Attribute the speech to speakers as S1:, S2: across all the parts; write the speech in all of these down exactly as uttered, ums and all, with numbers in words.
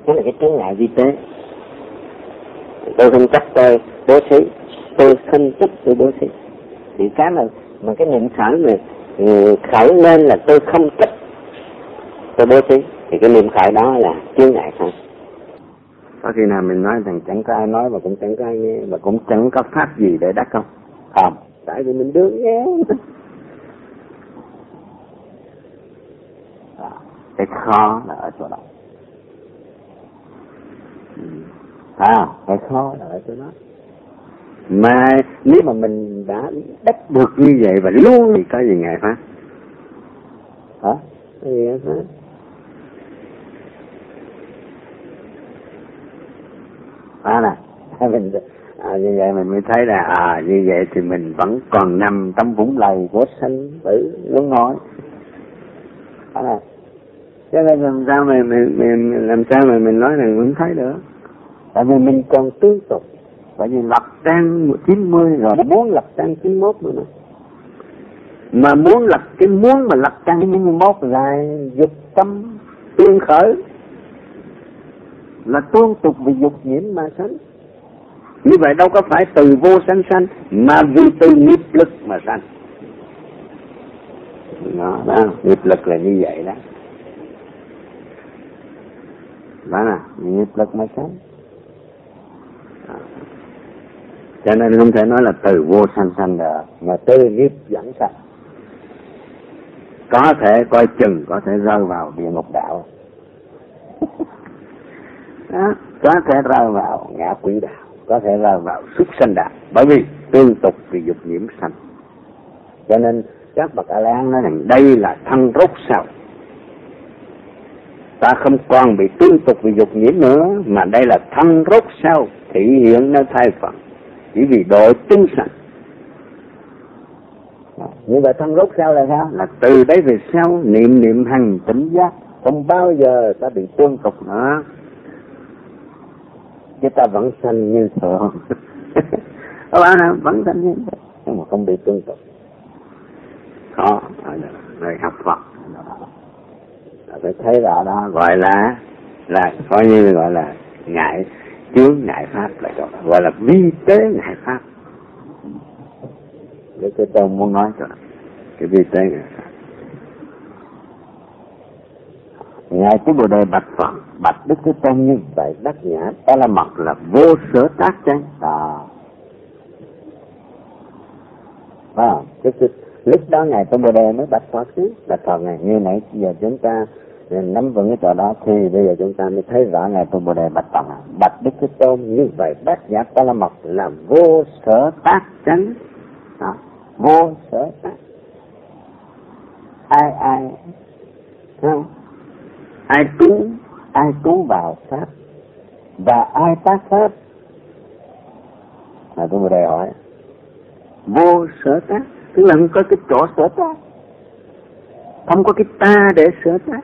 S1: Đó là cái chướng ngại vi tế. Tôi không chấp tôi bố thí, tôi không chấp tôi bố thí. Thì cái mà mà cái niệm khởi này khởi lên là tôi không chấp tôi bố thí, thì cái niệm khởi đó là chướng ngại không. Có khi nào mình nói rằng chẳng có ai nói mà cũng chẳng có ai nghe, mà cũng chẳng có pháp gì để đắc không? Không, tại vì mình đương nghe. À, cái khó là ở chỗ đó. À, cái khó là ở chỗ đó. Mà nếu mà mình đã đắc được như vậy và luôn thì có gì ngại pháp? Hả? Có gì ngại pháp? À nè, mình à, như vậy mình mới thấy là à như vậy thì mình vẫn còn nằm trong vũng lầy của sanh tử luân hồi. À nè, cho nên làm sao mà mình, mình làm sao mà mình nói rằng mình thấy được? Tại vì mình còn tương tục. Bởi vì lập trang chín mươi rồi muốn lập trang chín mươi mốt nữa. Mà muốn lập cái muốn mà lập trang chín mươi mốt là dục tâm tương khởi, là tương tục vì dục nhiễm mà sanh. Như vậy đâu có phải từ vô sanh sanh, mà vì từ nghiệp lực mà sanh. Đó, đó, nghiệp lực là như vậy đó. Đó là nghiệp lực mà sanh. Cho nên không thể nói là từ vô sanh sanh được, mà từ nghiệp dẫn sanh. Có thể coi chừng có thể rơi vào địa ngục đạo. Đó, có thể rơi vào ngạ quỷ đạo, có thể rơi vào súc sanh đạo, bởi vì tương tục vì dục nhiễm sanh. Cho nên các bậc A La Hán nói rằng đây là thân rốt sau. Ta không còn bị tương tục vì dục nhiễm nữa, mà đây là thân rốt sau, thị hiện nơi thai phận, chỉ vì độ chúng sanh. Như vậy thân rốt sau là sao? Là từ đấy về sau niệm niệm hằng tỉnh giác, không bao giờ ta bị tương tục nữa. Chứ ta vẫn sanh như thường. Các bạn vẫn sanh như thường, nhưng mà không bị tương tục. Khó, rồi học Phật. Phải thấy rõ đó, gọi là là coi như gọi là ngại chướng ngại pháp, lại gọi là vi tế ngại pháp. Để cái tôi muốn nói cho cái vi tế ngại pháp. Ngài Tứ Bồ Đề bạch Phật, bạch Đức Thế Tôn như vậy đắc nhã ta là mật là vô sở tác chánh. À, à cái, cái lúc đó Ngài Tứ Bồ Đề mới bạch Phật chứ, bạch Phật này như nãy giờ chúng ta nắm vững cái chỗ đó, thì bây giờ chúng ta mới thấy rõ Ngài Tứ Bồ Đề bạch Phật, bạch Đức Thế Tôn như vậy đắc nhã ta là mật là vô sở tác chánh. À, vô sở tác. Ai ai không? Ai trú, ai trú vào pháp và ai tác pháp? Là tôi vừa đề hỏi. Vô sở tác, tức là không có cái chỗ sở tác, không có cái ta để sở tác.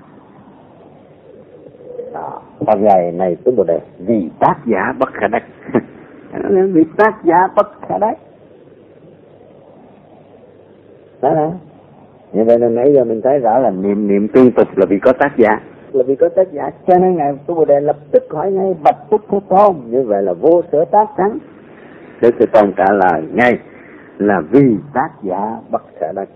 S1: Đó, Phật dạy này tôi vừa đề vì tác giả bất khả đắc. Vì tác giả bất khả đắc. Đó đó. Như vậy là nãy giờ mình thấy rõ là niệm niệm tương tục là vì có tác giả, là vì có tác giả, cho nên Ngài Tứ Bồ Đề lập tức hỏi ngay bạch Đức Thế Tôn, như vậy là vô sở tác chánh. Đức Thế Tôn trả lời ngay là vì tác giả bất khả đắc.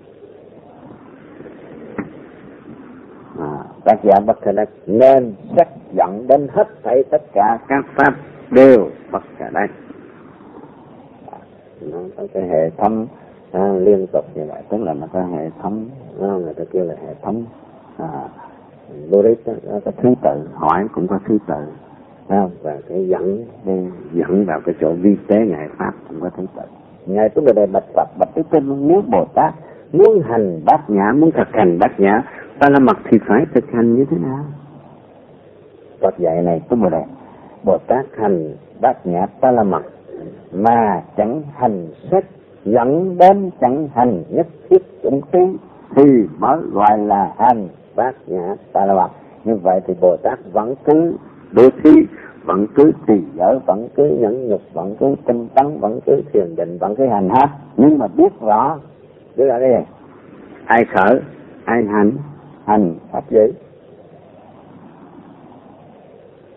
S1: À, tác giả bất khả đắc nên sắc dẫn đến hết thảy tất cả các pháp đều bất khả đắc. À, nó có cái hệ thống à, liên tục như vậy, tức là nó có hệ thống, à, người ta kêu là hệ thống à, logic, nó có thứ tự, hỏi cũng có thứ tự, à, và cái dẫn đi dẫn vào cái chỗ vi tế ngại pháp cũng có thứ tự. Ngài Tứ Bồ Đề bạch Phật, bạch Thế Tôn, nếu Bồ Tát muốn hành bát nhã, muốn thực hành bát nhã ta la mật thì phải thực hành như thế nào? Phật dạy này Tứ Bồ Đề, Bồ Tát hành bát nhã ta la mật mà chẳng hành sách dẫn đến chẳng hành nhất thiết chủng trí thì mới gọi là hành bát nhã ta la mật. Như vậy thì Bồ Tát vẫn cứ đối thí, vẫn cứ trì giới, vẫn cứ nhẫn nhục, vẫn cứ tinh tấn, vẫn cứ thiền định, vẫn cứ hành hết. Nhưng mà biết rõ, biết rõ đây, ai khởi, ai hành, hành pháp giới.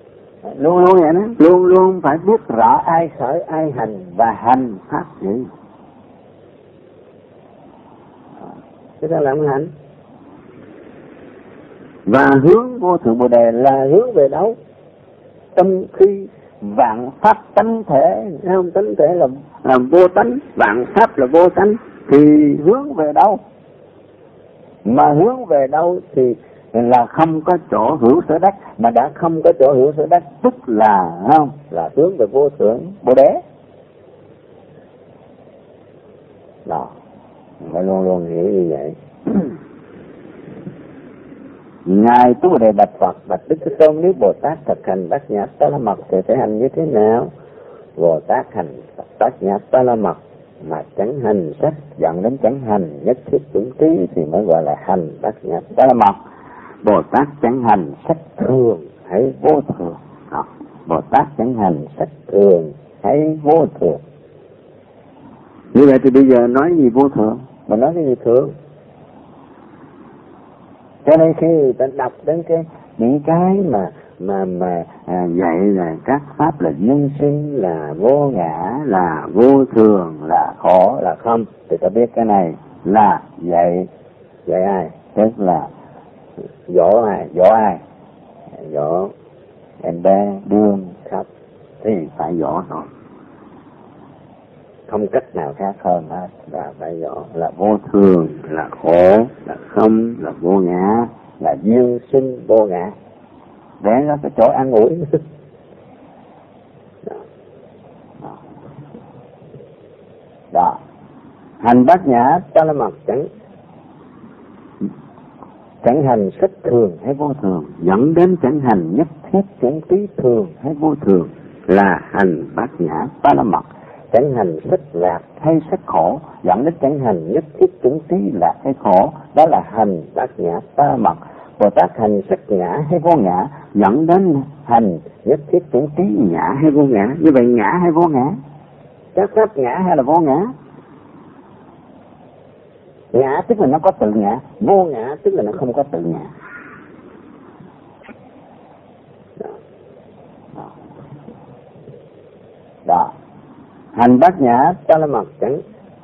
S1: luôn luôn vậy đó, luôn luôn phải biết rõ ai khởi ai hành và hành pháp gì. Chúng ta làm hành và hướng vô thượng bồ đề là hướng về đâu? Tâm khi vạn pháp tánh thể, không tánh thể là là vô tánh, vạn pháp là vô tánh, thì hướng về đâu? Mà hướng về đâu thì là không có chỗ hữu sở đắc, mà đã không có chỗ hữu sở đắc tức là không là hướng về vô thượng bồ đề. Đó, phải luôn luôn nghĩ như vậy. Ngài Tu Bồ Đề bạch Phật, bạch Đức Thế Tôn, nếu Bồ Tát thực hành bát nhã ba la mật thì phải hành như thế nào? Bồ Tát hành bát nhã ba la mật mà chẳng hành sách dẫn đến chẳng hành nhất thiết chủng trí thì mới gọi là hành bát nhã ba la mật. Bồ Tát chẳng hành sách thường hay vô thường. Đó. Bồ Tát chẳng hành sách thường hay vô thường. Như vậy thì bây giờ nói gì vô thường? Mà nói cái gì thường? Cho nên khi người ta đọc đến cái những cái mà mà mà à, dạy là các pháp là nhân sinh, là vô ngã, là vô thường, là khổ, là không, thì ta biết cái này là dạy dạy ai? Tức là dỗ ai? Dỗ ai? Dỗ em bé đương khóc thì phải dỗ thôi, không cách nào khác hơn hết, là phải dỗ là vô thường, là khổ, là không, là vô ngã, là duyên sinh vô ngã, để nó cái chỗ an ủi. Đó. Đó. Đó. Hành bát nhã ba la mật chẳng chẳng hành sách thường hay vô thường dẫn đến chẳng hành nhất thiết chủng trí thường hay vô thường là hành bát nhã ba la mật. Chẳng hành sách lạc hay sách khổ dẫn đến chẳng hành nhất thiết chủng trí lạc hay khổ, đó là hành bát nhã ba la mật. Bồ Tát hành sách ngã hay vô ngã dẫn đến hành nhất thiết chủng trí ngã hay vô ngã. Như vậy ngã hay vô ngã? Các pháp ngã hay là vô ngã? Ngã tức là nó có tự ngã, vô ngã tức là nó không có tự ngã. Đó. Đó. Đó. Hành bát nhã ba la mật chẳng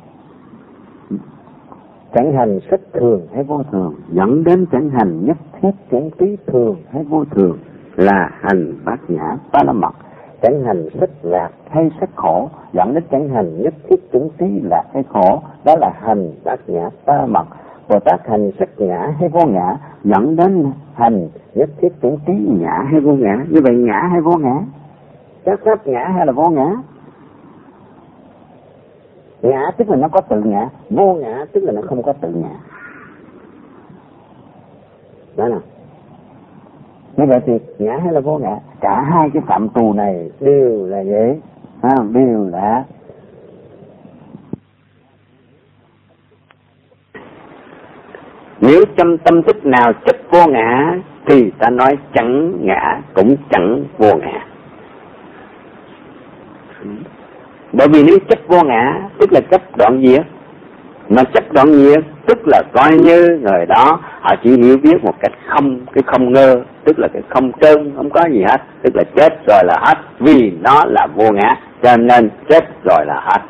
S1: chẳng hành sách thường hay vô thường dẫn đến chẳng hành nhất thiết chủng trí thường hay vô thường là hành bát nhã ba la mật. Chẳng hành sách lạc hay sách khổ dẫn đến chẳng hành nhất thiết chủng trí lạc hay khổ, đó là hành bát nhã ba la mật. Bồ Tát hành sách ngã hay vô ngã dẫn đến hành nhất thiết chủng trí ngã hay vô ngã. Như vậy ngã hay vô ngã? Các pháp ngã hay là vô ngã? Ngã tức là nó có tự ngã, vô ngã tức là nó không có tự ngã. Đó nào. Như vậy thì ngã hay là vô ngã? Cả hai cái phạm trù này đều là vậy, không? Đều là nếu trong tâm thức nào chấp vô ngã thì ta nói chẳng ngã cũng chẳng vô ngã. Bởi vì nếu chấp vô ngã tức là chấp đoạn diệt, mà chấp đoạn diệt tức là coi như người đó họ chỉ hiểu biết một cách không, cái không ngơ, tức là cái không trơn, không có gì hết, tức là chết rồi là hết, vì nó là vô ngã cho nên chết rồi là hết.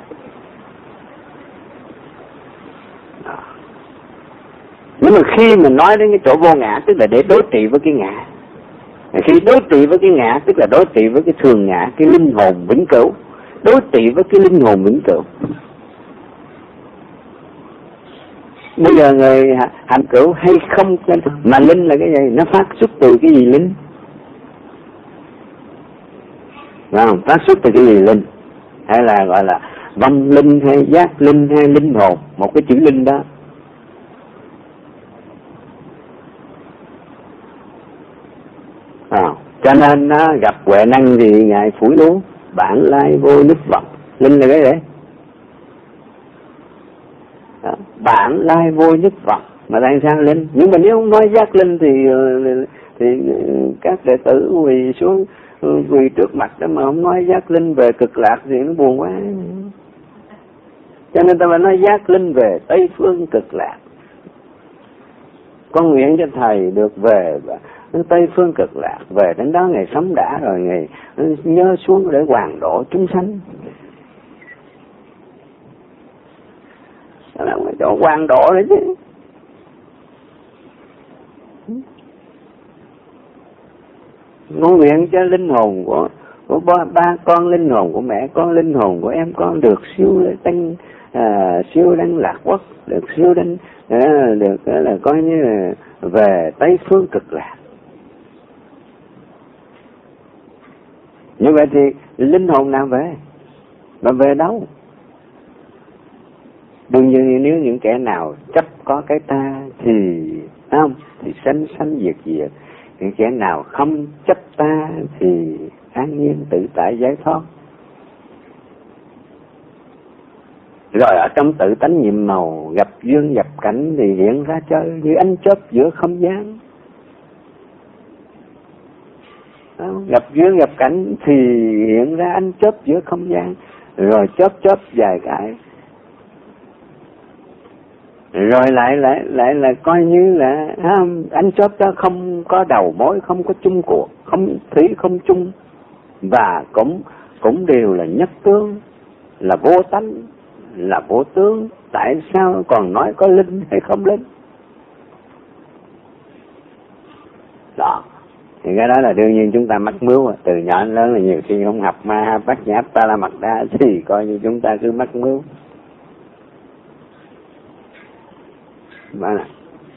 S1: Đó. Nhưng mà khi mình nói đến cái chỗ vô ngã tức là để đối trị với cái ngã. Khi đối trị với cái ngã tức là đối trị với cái thường ngã, cái linh hồn vĩnh cửu, đối trị với cái linh hồn vĩnh cửu. Bây giờ người hành cửu hay không, mà linh là cái gì? Nó phát xuất từ cái gì linh? Không, phát xuất từ cái gì linh? Hay là gọi là vong linh hay giác linh hay linh hồn, một cái chữ linh đó. À, cho nên nó gặp huệ năng thì ngài phủi luôn bản lai vô nước vật. Linh là cái gì? Đó, bản lai vô nhất vật mà tại sao linh? Nhưng mà nếu không nói giác linh thì thì các đệ tử quỳ xuống quỳ trước mặt đó mà không nói giác linh về cực lạc thì nó buồn quá. Cho nên ta phải nói giác linh về Tây phương cực lạc. Con nguyện cho thầy được về Tây phương cực lạc, về đến đó Ngài sống đã rồi Ngài nhớ xuống để hoàn độ chúng sanh. Đó là cái chỗ hoàn độ đấy chứ. Ngôn nguyện cho linh hồn của của ba, ba con, linh hồn của mẹ con, linh hồn của em con được siêu tăng, à, siêu đăng lạc quốc, được siêu đăng, à, được à, là coi như là về Tây phương cực lạc. Như vậy thì linh hồn nào về? Mà về đâu? Đương nhiên nếu những kẻ nào chấp có cái ta thì không, thì sanh sanh diệt diệt. Những kẻ nào không chấp ta thì an nhiên tự tại giải thoát. Rồi ở trong tự tánh nhiệm màu, gặp duyên gặp cảnh thì hiện ra chơi như ánh chớp giữa không gian. Đó, gặp duyên gặp cảnh thì hiện ra ánh chớp giữa không gian, rồi chớp chớp vài cái, rồi lại lại lại là coi như là à, ánh chớp đó không có đầu mối, không có chung cuộc, không thủy không chung, và cũng cũng đều là nhất tướng, là vô tánh, là vô tướng. Tại sao còn nói có linh hay không linh? Đó, thì cái đó là đương nhiên chúng ta mắc mưu. Từ nhỏ đến lớn là nhiều khi không học ma bát nhã ta la mật đa thì coi như chúng ta cứ mắc mưu. Đó là.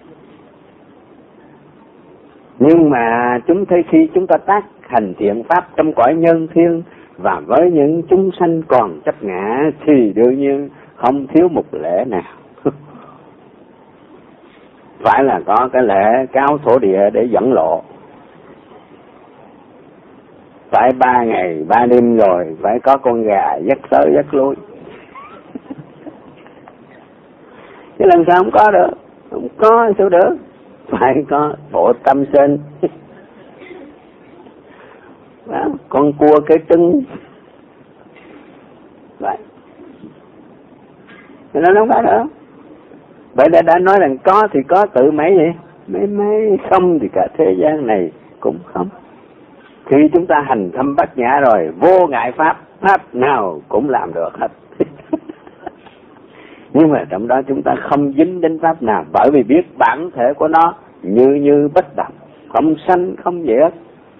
S1: Nhưng mà chúng thấy khi chúng ta tác hành thiện pháp trong cõi nhân thiên và với những chúng sanh còn chấp ngã thì đương nhiên không thiếu một lễ nào. Phải là có cái lễ cáo thổ địa để dẫn lộ. Phải ba ngày ba đêm rồi phải có con gà dắt tới dắt lui. Chứ làm sao không có được? Không có sao được? Phải có bộ tâm sinh. Đó, con cua cái trứng. Vậy. Thì nó không phải nữa. Vậy đã, đã nói rằng có thì có tự mấy vậy? Mấy mấy không thì cả thế gian này cũng không. Khi chúng ta hành thâm bát nhã rồi, vô ngại pháp, pháp nào cũng làm được hết. Nhưng mà trong đó chúng ta không dính đến pháp nào, bởi vì biết bản thể của nó như như bất động, không sanh không diệt.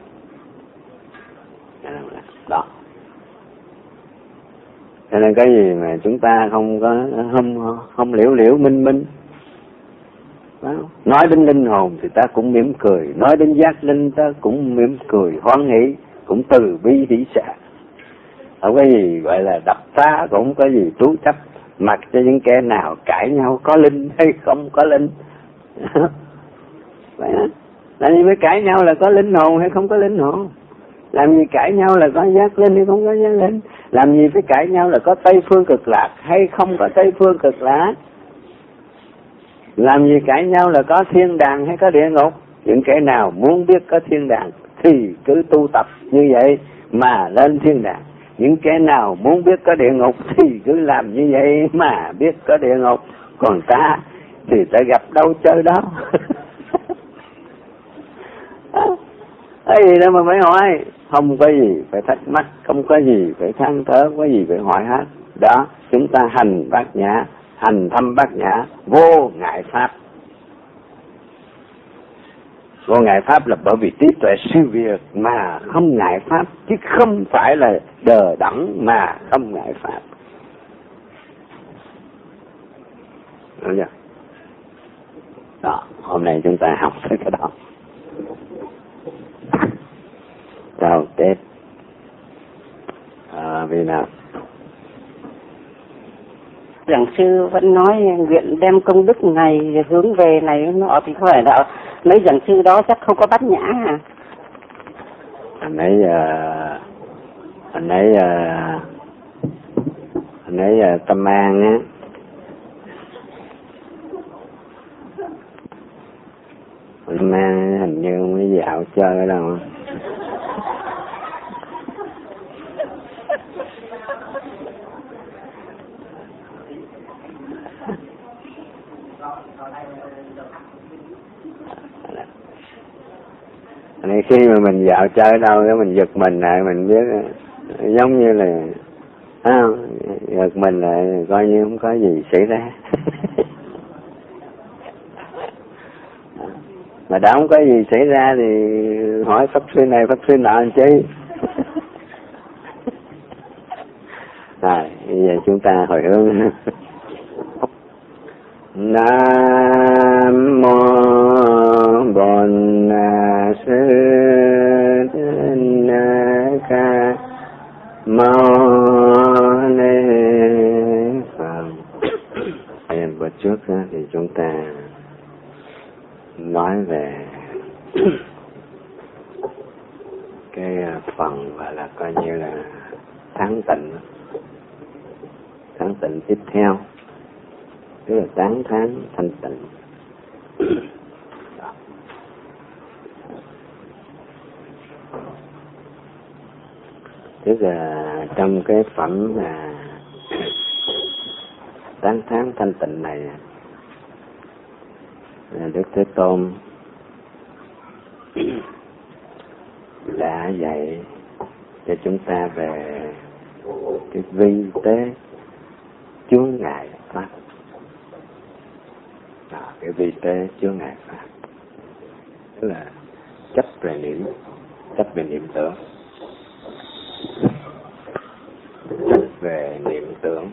S1: Đó. Cho nên cái gì mà chúng ta không có không không liễu liễu minh minh. Đó. Nói đến linh hồn thì ta cũng mỉm cười, nói đến giác linh ta cũng mỉm cười hoan hỷ, cũng từ bi hỷ xả. Không có gì gọi là đập phá, cũng không có gì tú chấp, mặc cho những kẻ nào cãi nhau có linh hay không có linh. Vậy đó. Làm gì phải cãi nhau là có linh hồn hay không có linh hồn? Làm gì cãi nhau là có giác linh hay không có giác linh? Làm gì phải cãi nhau là có Tây phương cực lạc hay không có Tây phương cực lạc? Làm gì cãi nhau là có thiên đàng hay có địa ngục? Những kẻ nào muốn biết có thiên đàng thì cứ tu tập như vậy mà lên thiên đàng. Những kẻ nào muốn biết có địa ngục thì cứ làm như vậy mà biết có địa ngục. Còn ta thì ta gặp đâu chơi đó. Cái gì đâu mà phải hỏi. Không có gì phải thắc mắc, không có gì phải than thở, không có gì phải hỏi hết. Đó, chúng ta hành bát nhã, hành thâm bát nhã, vô ngại pháp. Vô ngại pháp là bởi vì trí tuệ siêu việt mà không ngại pháp, chứ không phải là đờ đẫn mà không ngại pháp. Đúng chưa? Đó, hôm nay chúng ta học tới cái đó. Chào Tết. À, vì nào?
S2: Giảng sư vẫn nói nguyện đem công đức này hướng về này nọ thì có phải là mấy giảng sư đó chắc không có bát nhã à?
S1: Anh ấy uh, anh ấy uh, anh ấy uh, Tâm An á. Tâm An hình như mới dạo chơi ở đâu. Này khi mà mình dạo chơi đâu đó mình giật mình lại mình biết giống như là à, giật mình lại coi như không có gì xảy ra. Mà đã không có gì xảy ra thì hỏi pháp sư này pháp sư nọ anh chứ. Rồi bây giờ chúng ta hồi hướng. Nam mô Bổn Sư Thích Ca Mâu Ni Phật. Em bữa trước thì chúng ta nói về cái phần gọi là coi như là tháng tịnh, tháng tịnh tiếp theo, tức là tám tháng thanh tịnh. Tức là trong cái phẩm là tám tháng thanh tịnh này, Đức Thế Tôn đã dạy cho chúng ta về cái vi tế chướng ngại pháp. À, cái vi tế chướng ngại pháp tức là chấp về niệm, chấp về niệm tưởng, chấp về niệm tưởng.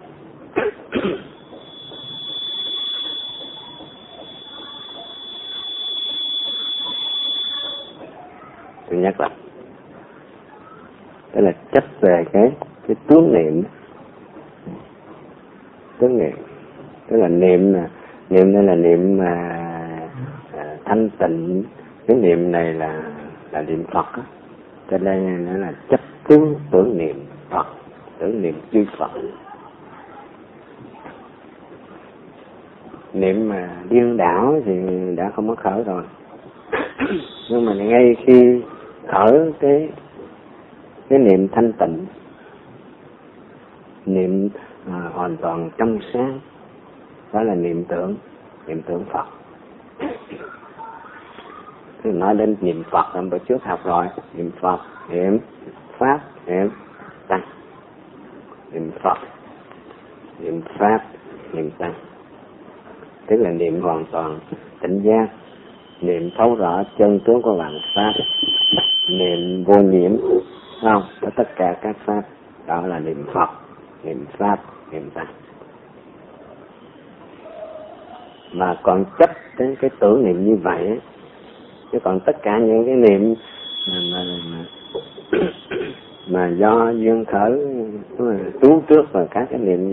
S1: Thứ nhất là tức là chấp về cái cái tướng niệm, tướng niệm tức là niệm niệm đây là niệm mà à, thanh tịnh. Cái niệm này là là niệm Phật á, cho nên nó là chấp tướng tưởng niệm Phật, tưởng niệm chư Phật. Niệm mà điên đảo thì đã không có khởi rồi. Nhưng mà ngay khi khởi cái cái niệm thanh tịnh, niệm à, hoàn toàn trong sáng, đó là niệm tưởng, niệm tưởng Phật. Thì nói đến niệm Phật hôm bữa trước học rồi, niệm Phật, niệm Pháp, niệm Tăng. Niệm Phật, niệm Pháp, niệm Tăng, tức là niệm hoàn toàn tỉnh giác, niệm thấu rõ chân tướng của vạn pháp, niệm vô nhiễm, không có tất cả các pháp. Đó là niệm Phật, niệm Pháp, niệm Tăng. Mà còn chấp đến cái tưởng niệm như vậy, chứ còn tất cả những cái niệm mà mà, mà, mà do duyên khởi trú trước vào các cái niệm